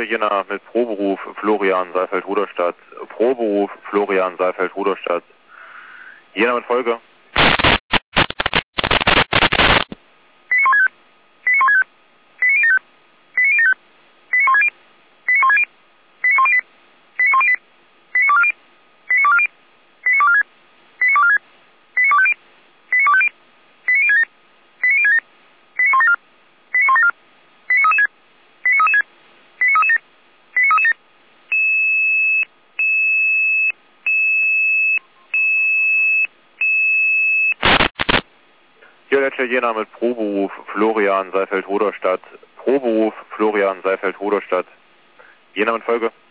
Jena mit Proberuf Florian Saalfeld-Ruderstadt. Proberuf Florian Saalfeld-Ruderstadt. Jena mit Folge. Joletsche Jena mit Proberuf Florian Saalfeld-Ruderstadt. Proberuf Florian Saalfeld-Ruderstadt. Jena mit Folge.